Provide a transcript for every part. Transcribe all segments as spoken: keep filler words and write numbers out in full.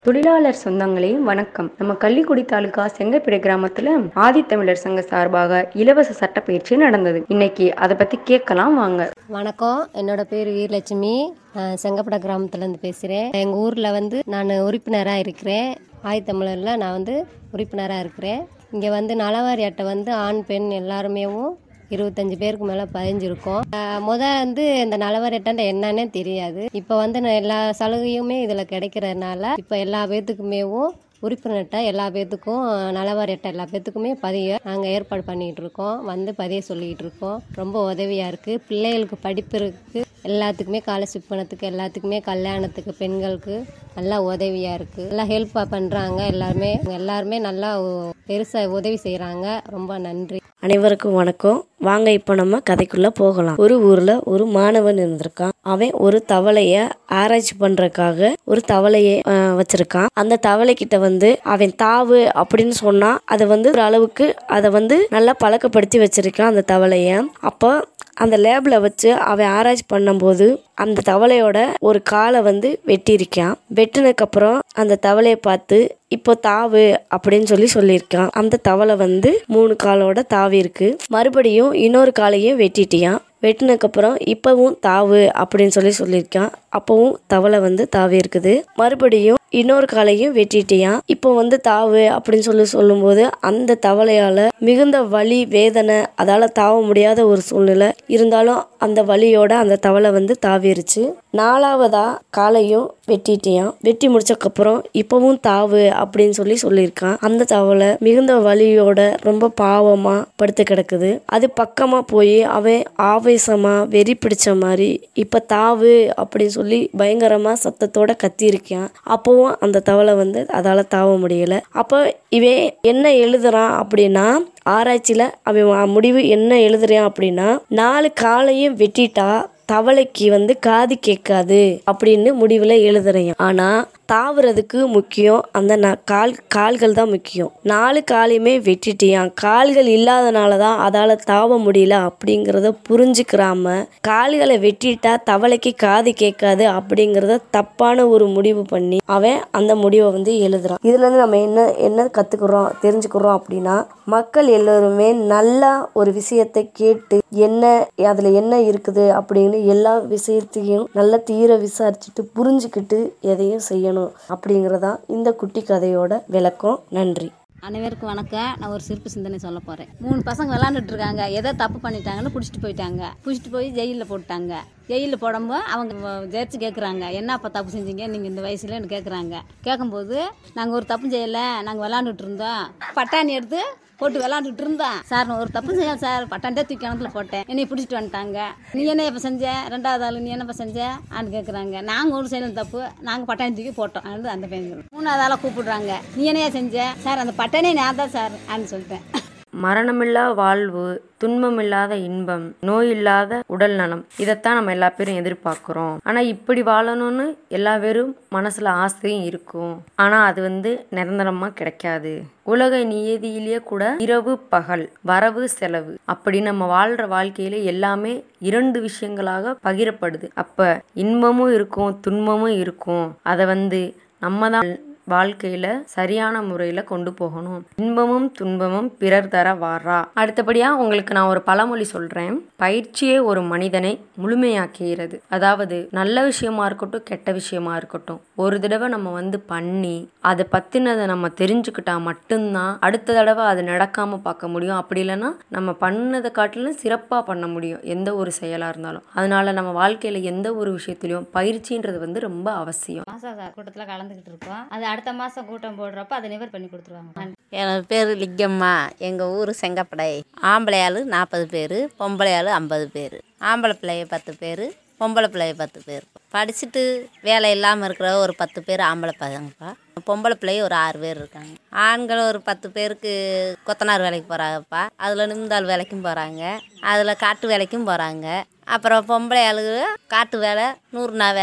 தொழிலாளர் சொந்தங்களே வணக்கம். நம்ம கள்ளிக்குடி தாலுகா செங்கப்பிடை கிராமத்துல ஆதித்தமிழர் சங்க சார்பாக இலவச சட்ட பயிற்சி நடந்தது. இன்னைக்கு அதை பத்தி கேட்கலாம் வாங்க. வணக்கம், என்னோட பேர் வீரலட்சுமி. நான் செங்கப்படை கிராமத்துலேருந்து பேசுகிறேன். எங்கள் ஊரில் வந்து நான் உறுப்பினராக இருக்கிறேன். ஆதித்தமிழரில் நான் வந்து உறுப்பினராக இருக்கிறேன். இங்கே வந்து நலவாரி அட்டை வந்து ஆண் பெண் எல்லாருமேவும் இருபத்தஞ்சி பேருக்கு மேலே பதிஞ்சிருக்கோம். முத வந்து இந்த நலவாரி அட்டை என்னன்னே தெரியாது. இப்போ வந்து எல்லா சலுகையுமே இதில் கிடைக்கிறதுனால இப்போ எல்லா பேர்த்துக்குமேவும் உறுப்பினர்கிட்ட எல்லா பேர்த்துக்கும் நலவாரி அட்டை எல்லா பேர்த்துக்குமே பதிய நாங்கள் ஏற்பாடு பண்ணிகிட்டு இருக்கோம். வந்து பதிய சொல்லிகிட்டு இருக்கோம். ரொம்ப உதவியாக இருக்குது. பிள்ளைகளுக்கு படிப்பு இருக்குது, எல்லாத்துக்குமே ஸ்காலர்ஷிப் பணத்துக்கு, எல்லாத்துக்குமே கல்யாணத்துக்கு, பெண்களுக்கு நல்லா உதவியாக இருக்குது. நல்லா ஹெல்ப்பாக பண்ணுறாங்க. எல்லாருமே எல்லாருமே நல்லா பெருசாக உதவி செய்கிறாங்க. ரொம்ப நன்றி. அனைவருக்கும் வணக்கம். வாங்க இப்போ நம்ம கதைக்குள்ள போகலாம். ஒரு ஊர்ல ஒரு மாணவன் இருந்திருக்கான். அவன் ஒரு தவளைய ஆராய்ச்சி பண்றதுக்காக ஒரு தவளைய வச்சிருக்கான். அந்த தவளை கிட்ட வந்து அவன் தாவு அப்படின்னு சொன்னா அதை வந்து ஒரு அளவுக்கு அதை வந்து நல்லா பழக்கப்படுத்தி வச்சிருக்கான் அந்த தவளைய. அப்போ அந்த லேப்ல வச்சு அவன் ஆராய்ச்சி பண்ணும்போது அந்த தவளையோட ஒரு காலை வந்து வெட்டியிருக்கான். வெட்டினதுக்கு அப்புறம் அந்த தவளையை பார்த்து இப்போ தாவு அப்படின்னு சொல்லி சொல்லியிருக்கான். அந்த தவளை வந்து மூணு காலோட தாவி இருக்கு. மறுபடியும் இன்னொரு காலையும் வெட்டிட்டியான். வெட்டினதுக்கப்புறம் இப்பவும் தாவு அப்படின்னு சொல்லி சொல்லியிருக்கான். அப்பவும் தவளை வந்து தாவி இருக்குது. மறுபடியும் இன்னொரு காலையும் வெட்டிட்டியான். இப்போ வந்து தாவு அப்படின்னு சொல்லி சொல்லும்போது அந்த தவளையால மிகுந்த வலி வேதனை, அதால தாவ முடியாத ஒரு சூழ்நிலை இருந்தாலும் அந்த வலியோட அந்த தவளை வந்து தாவிருச்சு. நாலாவதா காலையும் வெட்டிட்டியான். வெட்டி முடிச்சக்கப்புறம் இப்பவும் தாவு அப்படின்னு சொல்லி சொல்லியிருக்கான். அந்த தவளை மிகுந்த வலியோட ரொம்ப பாவமா படுத்து கிடக்குது. அது பக்கமா போய் அவன் ஆவேசமா வெறி பிடிச்ச மாதிரி இப்ப தாவு அப்படின்னு சொல்லி பயங்கரமா சத்தத்தோட கத்தி இருக்கான். அப்பவும் அந்த தவளை வந்து அதால தாவ முடியல. அப்போ இவன் என்ன எழுதுறான் அப்படின்னா, ஆராய்ச்சியில அவன் முடிவு என்ன எழுதுறான் அப்படின்னா, நாலு காலையும் வெட்டிட்டா தவளைக்கு வந்து காது கேட்காது அப்படின்னு முடிவுல எழுதுறேன். ஆனா தாவுறதுக்கு முக்கியம் அந்த கால் கால்கள் தான் முக்கியம். நாலு காலையுமே வெட்டிட்டியான். கால்கள் இல்லாதனாலதான் அதால தாவ முடியல அப்படிங்கிறத புரிஞ்சுக்கிறாம கால்களை வெட்டிட்டா தவளைக்கு காது கேட்காது அப்படிங்கிறத தப்பான ஒரு முடிவு பண்ணி அவன் அந்த முடிவை வந்து எழுதுறான். இதுல இருந்து நம்ம என்ன என்ன கத்துக்கிறோம் தெரிஞ்சுக்கிறோம் அப்படின்னா, மக்கள் எல்லோருமே நல்லா ஒரு விஷயத்தை கேட்டு என்ன அதுல என்ன இருக்குது அப்படின்னு எல்லா விஷயத்தையும் நல்லா தீர விசாரிச்சுட்டு புரிஞ்சுக்கிட்டு எதையும் செய்யணும் அப்படிங்கறதா இந்த குட்டி கதையோட விளக்கம். நன்றி. அனைவருக்கும் வணக்கம். நான் ஒரு சிறப்பு சிந்தனை சொல்ல போறேன். மூணு பசங்க விளாண்டுட்டு இருக்காங்க. ஏதோ தப்பு பண்ணிட்டாங்கன்னு பிடிச்சிட்டு போயிட்டாங்க. பிடிச்சிட்டு போய் ஜெயிலில் போட்டாங்க. ஜெயிலில் போடும்போது அவங்க ஜட்ஜி கேட்குறாங்க, என்னப்பா தப்பு செஞ்சீங்க நீங்கள் இந்த வயசுலன்னு கேட்குறாங்க. கேட்கும்போது நாங்கள் ஒரு தப்பு செய்யலை, நாங்கள் விளாண்டுட்டு இருந்தோம், பட்டாணி எடுத்து போட்டு விளாண்டுட்டு இருந்தேன் சார், நான் ஒரு தப்பு செய்யல சார், பட்டாண்டே தூக்கி கிணத்துல போட்டேன், என்னை பிடிச்சிட்டு வந்துட்டாங்க, நீ என்ன எப்போ செஞ்ச, ரெண்டாவது ஆள் நீ என்னப்பா செஞ்ச ஆன்னு கேட்குறாங்க. நாங்கள் ஒரு செய்யணும் தப்பு, நாங்கள் பட்டாணி தூக்கி போட்டோம் அது அந்த பையன். மூணாவது ஆளாக கூப்பிடுறாங்க, நீ என்னையா செஞ்ச சார், அந்த பட்டானே நான் தான் சார் ஆன்னு சொல்லிட்டேன். மரணமில்லா வாழ்வு, துன்பமில்லாத இன்பம், நோய் இல்லாத உடல் நலம், இதைத்தான் நம்ம எல்லா பேரும் எதிர்பார்க்கிறோம். ஆனா இப்படி வாழணும்னு எல்லா பேரும் மனசுல ஆசையும் இருக்கும். ஆனா அது வந்து நிரந்தரமா கிடைக்காது. உலக நியதியிலேயே கூட இரவு பகல், வரவு செலவு, அப்படி நம்ம வாழ்ற வாழ்க்கையில எல்லாமே இரண்டு விஷயங்களாக பகிரப்படுது. அப்ப இன்பமும் இருக்கும், துன்பமும் இருக்கும். அதை வந்து நம்ம தான் வாழ்க்கையில சரியான முறையில கொண்டு போகணும். இன்பமும் துன்பமும் பிறர் தர வாரா. அடுத்தபடியா உங்களுக்கு நான் ஒரு பழமொழி சொல்றேன். பயிற்சியே ஒரு மனிதனை முழுமையாக்குகிறது. அதாவது நல்ல விஷயமா இருக்கட்டும், கெட்ட விஷயமா இருக்கட்டும், ஒரு தடவை நம்ம வந்து பண்ணி அதை பத்தினதை நம்ம தெரிஞ்சுக்கிட்டா மட்டும்தான் அடுத்த தடவை அது நடக்காம பார்க்க முடியும். அப்படி இல்லைன்னா நம்ம பண்ணதை காட்டிலும் சிறப்பா பண்ண முடியும் எந்த ஒரு செயலா இருந்தாலும். அதனால நம்ம வாழ்க்கையில எந்த ஒரு விஷயத்திலையும் பயிற்சின்றது வந்து ரொம்ப அவசியம். கூட்டத்துல கலந்துகிட்டு இருக்கோம். அது அடுத்த மாசம் கூட்டம் போடுறப்ப அதை நிவர் பண்ணி கொடுத்துருவாங்க. என் பேர் லிங்கம்மா. எங்கள் ஊர் செங்கப்படை. ஆம்பளை ஆள் நாற்பது பேர், பொம்பளை ஆள் ஐம்பது பேர். ஆம்பளை பிள்ளைய பத்து பேர், பொம்பளை பிள்ளைய பத்து பேர். படிச்சுட்டு வேலை இல்லாமல் இருக்கிற ஒரு பத்து பேர் ஆம்பளை பசங்கப்பா. பொம்பளை பிள்ளைய ஒரு ஆறு பேர் இருக்காங்க. ஆண்கள் ஒரு பத்து பேருக்கு கொத்தனார் வேலைக்கு போகிறாங்கப்பா. அதில் நிமிந்தாள் வேலைக்கும் போகிறாங்க, அதில் காட்டு வேலைக்கும் போகிறாங்க. அப்புறம் பொம்பளை ஆளுங்க காட்டு வேலை, நூறு நாள் வேலை,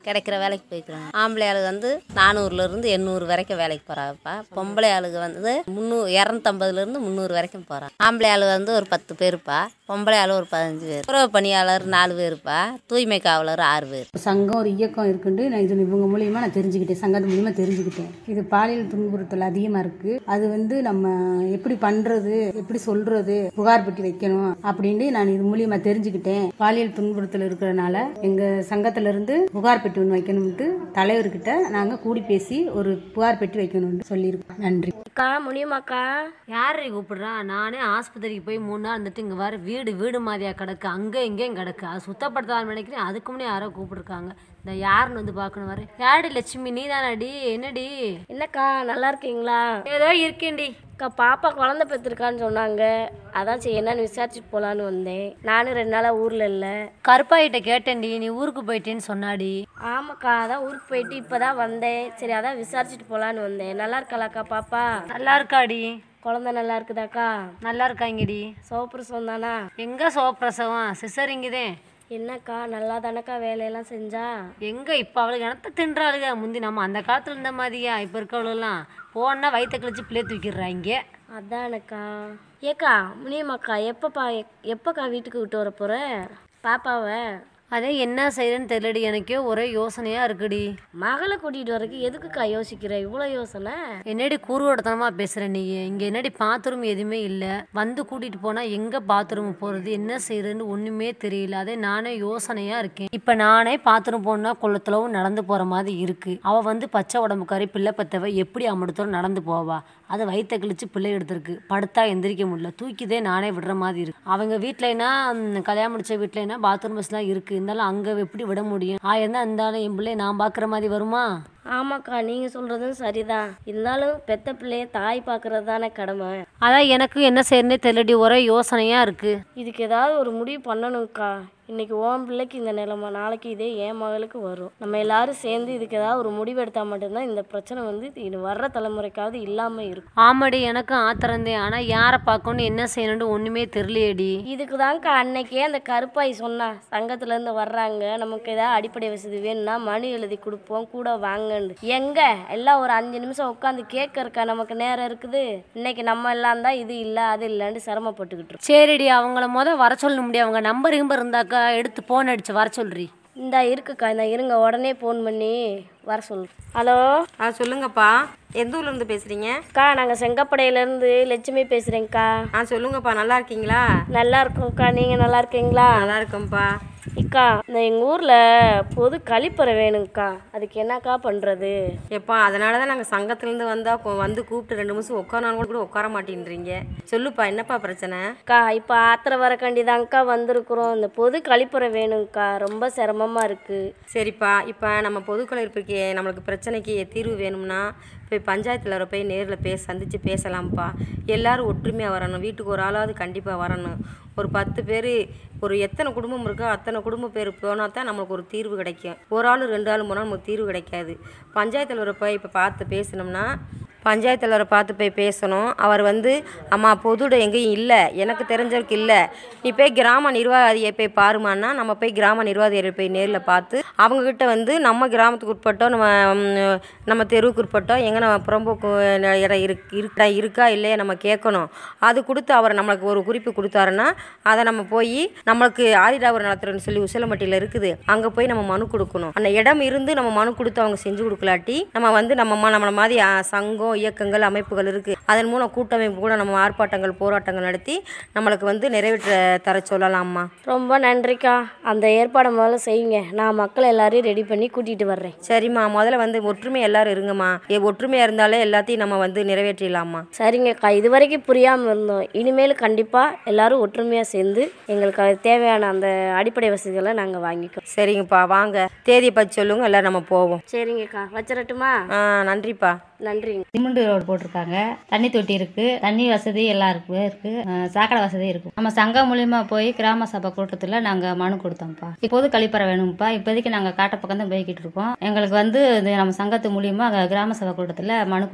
கிடைக்கிற வேலைக்கு போய்க்கிறாங்க. ஆம்பளை ஆளுங்க வந்து நானூறுலேருந்து எண்ணூறு வரைக்கும் வேலைக்கு போகிறாங்கப்பா. பொம்பளை ஆளுங்க வந்து முந்நூறு இரநூத்தம்பதுலேருந்து முந்நூறு வரைக்கும் போகிறாங்க. ஆம்பளை ஆளுங்க வந்து ஒரு பத்து பேருப்பா, பொம்பளை ஆளு ஒரு பதினஞ்சு பேர், உறவு பணியாளர் நாலு பேருப்பா, தூய்மை காவலர் ஆறு பேர். சங்கம் ஒரு இயக்கம் இருக்குன்னு நான் இது இவங்க மூலியமாக நான் தெரிஞ்சுக்கிட்டேன், சங்கத்து மூலியமாக தெரிஞ்சுக்கிட்டேன். இது பாலியல் துன்புறுத்தல் அதிகமாக இருக்குது, அது வந்து நம்ம எப்படி பண்ணுறது, எப்படி சொல்கிறது, புகார் பெட்டி வைக்கணும் அப்படின்னு நான் இது மூலியமாக தெரிஞ்சுக்கிட்டேன். பாலியல் துன்புறுத்தல் இருக்கிறதுனால எங்கள் சங்கத்திலேருந்து புகார் பெட்டி ஒன்று வைக்கணும்ட்டு தலைவர்கிட்ட நாங்கள் கூடி பேசி ஒரு புகார் பெட்டி வைக்கணும்னு சொல்லியிருக்கோம். நன்றி அக்கா. முடியுமாக்கா? யாரை கூப்பிடுறான்? நானே ஆஸ்பத்திரிக்கு போய் மூணு நாள் இருந்துட்டு இங்கே வர வீடு வீடு மாதிரியா கிடக்கு, அங்கே இங்கேயும் கிடக்கு. அது சுத்தப்படுத்தாமல் நினைக்கிறேன். அதுக்கு முன்னே யாரோ கூப்பிட்டுருக்காங்க. இந்த யாருன்னு வந்து பார்க்கணும் வர. யாடி லட்சுமி, நீ தானடி? என்னடி? என்னக்கா நல்லா இருக்கீங்களா? ஏதோ இருக்கேன்டி. அக்கா பாப்பா குழந்தை பெற்றிருக்கான்னு சொன்னாங்க, அதான் சரி என்னன்னு விசாரிச்சுட்டு போகலான்னு வந்தேன். நானும் ரெண்டு நாளாக ஊரில் இல்லை. கருப்பாயிட்ட கேட்டேன்டி, நீ ஊருக்கு போயிட்டேன்னு சொன்னாடி. ஆமாக்கா, அதான் ஊருக்கு போயிட்டு இப்போ தான் வந்தேன். சரி அதான் விசாரிச்சுட்டு போகலான்னு வந்தேன். நல்லா இருக்காளாக்கா பாப்பா? நல்லா இருக்காடி. குழந்தை நல்லா இருக்குதாக்கா? நல்லா இருக்காங்கடி. சோப்பிரசவம் தானா? எங்கே சோப்பிரசவம், சிசரிங்குதே. என்னக்கா நல்லா தானக்கா வேலையெல்லாம் செஞ்சா? எங்கே இப்போ அவளுக்கு எனத்த தின்றாளுங்க. முந்தி நம்ம அந்த காலத்தில் இருந்த மாதிரியா இப்போ இருக்கவளுலாம் போனா வயிற்ற கழிச்சு பிள்ளை தூக்கிடுறாங்க. அதானக்கா. ஏக்கா முனியம்மாக்கா எப்பப்பா எப்போக்கா வீட்டுக்கு விட்டு வர போகிற பாப்பாவை? அதே என்ன செய்யறேன்னு தெரியலடி, எனக்கே ஒரே யோசனையாக இருக்குடி. மகளை கூட்டிகிட்டு வரக்கு எதுக்குக்கா யோசிக்கிற இவ்வளோ யோசனை? என்னடி கூறுவோடத்தனமாக பேசுகிற நீ? இங்கே என்னடி பாத்ரூம் எதுவுமே இல்லை. வந்து கூட்டிகிட்டு போனால் எங்கே பாத்ரூம் போகிறது, என்ன செய்யறதுன்னு ஒன்றுமே தெரியல. அதே நானே யோசனையாக இருக்கேன். இப்போ நானே பாத்ரூம் போனால் கொள்ளத்துலவும் நடந்து போகிற மாதிரி இருக்குது. அவள் வந்து பச்சை உடம்புக்காரி பிள்ளை பத்தவ எப்படி அம்மடுத்தோம் நடந்து போவா? அது வயிற்ற கழிச்சு பிள்ளை எடுத்திருக்கு, படுத்தா எந்திரிக்க முடியல, தூக்கிதே நானே விடுற மாதிரி இருக்கு. அவங்க வீட்டிலனா கல்யாணம் முடிச்ச வீட்டிலனா பாத்ரூம் பஸ்லாம் இருக்குது, இருந்தாலும் அங்கே எப்படி விட முடியும்? ஆயிருந்தா இருந்தாலும் என் பிள்ளைய நான் பார்க்குற மாதிரி வருமா? ஆமாக்கா நீங்கள் சொல்கிறதும் சரிதான். இருந்தாலும் பெத்த பிள்ளைய தாய் பார்க்கறது தானே கடமை. அதான் எனக்கு என்ன செய்யறனே தெரியலடி, ஒரே யோசனையாக இருக்குது. இதுக்கு ஏதாவது ஒரு முடிவு பண்ணணும்க்கா. இன்னைக்கு ஓம் பிள்ளைக்கு இந்த நிலைமை, நாளைக்கு இதே என் மகளுக்கு வரும். நம்ம எல்லாரும் சேர்ந்து இதுக்கு ஏதாவது ஒரு முடிவு எடுத்தால் மட்டும்தான் இந்த பிரச்சனை வந்து இது வர்ற தலைமுறைக்காவது இல்லாமல் இருக்கும். ஆமாடி, எனக்கும் ஆத்திரந்தேன். ஆனால் யாரை பார்க்கணும் என்ன செய்யணும்னு ஒன்றுமே தெரியலையேடி. இதுக்கு தான்க்கா அன்னைக்கே அந்த கருப்பாய் சொன்னா, சங்கத்துலேருந்து வர்றாங்க, நமக்கு ஏதாவது அடிப்படை வசதி வேணும்னா மனு எழுதி கொடுப்போம் கூட வாங்கன்னு. எங்க எல்லாம் ஒரு அஞ்சு நிமிஷம் உட்காந்து கேட்கறக்கா நமக்கு நேரம் இருக்குது? இன்னைக்கு நம்ம எல்லாம் தான் இது இல்லை அது இல்லைன்னு சிரமப்பட்டுக்கிட்டு இருக்கோம். சரிடி, அவங்கள மொதல் வர சொல்ல முடியும். அவங்க நம்பர் கிம்பர் இருந்தாக்கா எடுத்து போன் அடிச்சு வர சொல்றி. இந்தா இருக்குக்கா, இந்த இருங்க உடனே ஃபோன் பண்ணி வர சொல்லு. ஹலோ. ஆ சொல்லுங்கப்பா, எந்த ஊர்லேருந்து பேசுகிறீங்க? அக்கா நாங்கள் செங்கப்படையிலேருந்து லட்சுமி பேசுகிறேங்க்கா. ஆ சொல்லுங்கப்பா, நல்லா இருக்கீங்களா? நல்லா இருக்கோம்க்கா, நீங்கள் நல்லா இருக்கீங்களா? நல்லா இருக்கோம்ப்பா. இக்கா இந்த எங்கள் ஊரில் பொது கழிப்பறை வேணுங்க்கா, அதுக்கு என்னக்கா பண்ணுறது? எப்பா அதனால தான் நாங்கள் சங்கத்துலேருந்து வந்தால் வந்து கூப்பிட்டு ரெண்டு நிமிஷம் உட்காரானு கூட உட்கார மாட்டேன்றீங்க. சொல்லுப்பா, என்னப்பா பிரச்சனை? அக்கா இப்போ ஆத்திர வரக்காண்டிதாங்க்கா வந்திருக்குறோம். இந்த பொது கழிப்பறை வேணுங்க்கா, ரொம்ப சிரமமாக இருக்குது. சரிப்பா, இப்போ நம்ம பொது கழிப்பறைக்கு நம்மளுக்கு பிரச்சனைக்கு தீர்வு வேணும்னா போய் பஞ்சாயத்தில் போய் நேரில் பேச சந்தித்து பேசலாம்ப்பா. எல்லோரும் ஒற்றுமையாக வரணும், வீட்டுக்கு ஒரு ஆளாவது கண்டிப்பாக வரணும். ஒரு பத்து பேர் ஒரு எத்தனை குடும்பம் இருக்கோ அத்தனை குடும்பம் பேர் போனால் தான் நம்மளுக்கு ஒரு தீர்வு கிடைக்கும். ஒரு ஆள் ரெண்டு ஆள் போனால் நமக்கு தீர்வு கிடைக்காது. பஞ்சாயத்தில் போய் இப்போ பார்த்து பேசினோம்னா பஞ்சாயத்து தலைவரை பார்த்து போய் பேசணும். அவர் வந்து அம்மா பொதுட எங்கேயும் இல்லை, எனக்கு தெரிஞ்சவருக்கு இல்லை, நீ போய் கிராம நிர்வாகியை போய் பாருமான்னா நம்ம போய் கிராம நிர்வாகியை போய் நேரில் பார்த்து அவங்கக்கிட்ட வந்து நம்ம கிராமத்துக்கு உட்பட்டோம், நம்ம நம்ம தெருவுக்கு உட்பட்டோம் எங்கே நம்ம புறம்போக்கு இடம் இருக்கு இருக்கா இருக்கா இல்லையா நம்ம கேட்கணும். அது கொடுத்து அவர் நம்மளுக்கு ஒரு குறிப்பு கொடுத்தாருன்னா அதை நம்ம போய் நம்மளுக்கு ஆதிடாவர் நடத்துறன்னு சொல்லி உசிலம்பட்டியில் இருக்குது, அங்கே போய் நம்ம மனு கொடுக்கணும். அந்த இடம் இருந்து நம்ம மனு கொடுத்து அவங்க செஞ்சு கொடுக்கலாட்டி நம்ம வந்து நம்ம நம்மளை மாதிரி சங்கம் இயக்கங்கள் அமைப்புகள் இருக்குது, அதன் மூலம் கூட்டமைப்பு கூட நம்ம ஆர்ப்பாட்டங்கள் போராட்டங்கள் நடத்தி நம்மளுக்கு வந்து நிறைவேற்ற தர சொல்லலாம்மா. ரொம்ப நன்றிக்கா, அந்த ஏற்பாடை முதல்ல செய்யுங்க, நான் மக்கள் எல்லாரையும் ரெடி பண்ணி கூட்டிகிட்டு வர்றேன். சரிம்மா, முதல்ல வந்து ஒற்றுமை எல்லாரும் இருங்கம்மா, ஒற்றுமையாக இருந்தாலே எல்லாத்தையும் நம்ம வந்து நிறைவேற்றிடலாம்மா. சரிங்கக்கா, இது வரைக்கும் புரியாமல் இருந்தோம், இனிமேல் கண்டிப்பாக எல்லாரும் ஒற்றுமையாக சேர்ந்து எங்களுக்கு அது தேவையான அந்த அடிப்படை வசதிகளை நாங்கள் வாங்கிக்கோம். சரிங்கப்பா, வாங்க தேதியை பற்றி சொல்லுங்க, எல்லோரும் நம்ம போவோம். சரிங்கக்கா, வச்சிடட்டுமா? ஆ நன்றிப்பா. நன்றிங்க. சிமெண்ட் ரோடு போட்டிருக்காங்க, தண்ணி தொட்டி இருக்கு, தண்ணி வசதி எல்லாம் இருக்கு இருக்கு சாக்கடை வசதி இருக்கு. நம்ம சங்கம் மூலியமா போய் கிராம சபை கூட்டத்தில் நாங்கள் மனு கொடுத்தோம்ப்பா. இப்போது கழிப்பறை வேணும்ப்பா. இப்போதைக்கு நாங்கள் காட்ட பக்கம் தான் போய்கிட்டு இருக்கோம். எங்களுக்கு வந்து நம்ம சங்கத்து மூலியமா கிராம சபை கூட்டத்தில் மனு கொடுக்கணும்.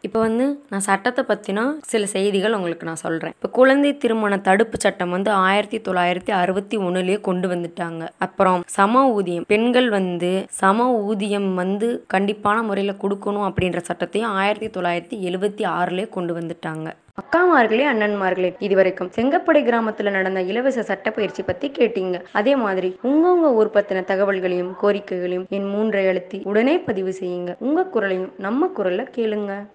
இப்போ வந்து நான் சட்டத்தை பற்றினா சில செய்திகள் உங்களுக்கு நான் சொல்கிறேன். இப்போ குழந்தை திருமண தடுப்பு சட்டம் வந்து ஆயிரத்தி தொள்ளாயிரத்தி அறுபத்தி ஒன்றுலேயே கொண்டு வந்துட்டாங்க. அப்புறம் சம ஊதியம், பெண்கள் வந்து சம ஊதியம் வந்து கண்டிப்பான முறையில் கொடுக்கணும் அப்படின்ற சட்டத்தையும் ஆயிரத்தி தொள்ளாயிரத்தி எழுபத்தி ஆறுலேயே கொண்டு வந்துட்டாங்க. அக்காமார்களே, அண்ணன்மார்களே, இதுவரைக்கும் செங்கப்படை கிராமத்துல நடந்த இலவச சட்ட பயிற்சி பத்தி கேட்டீங்க. அதே மாதிரி உங்கவுங்க ஊர் பத்தின தகவல்களையும் கோரிக்கைகளையும் என் மூன்றை அழுத்தி உடனே பதிவு செய்யுங்க. உங்க குரலையும் நம்ம குரல்ல கேளுங்க.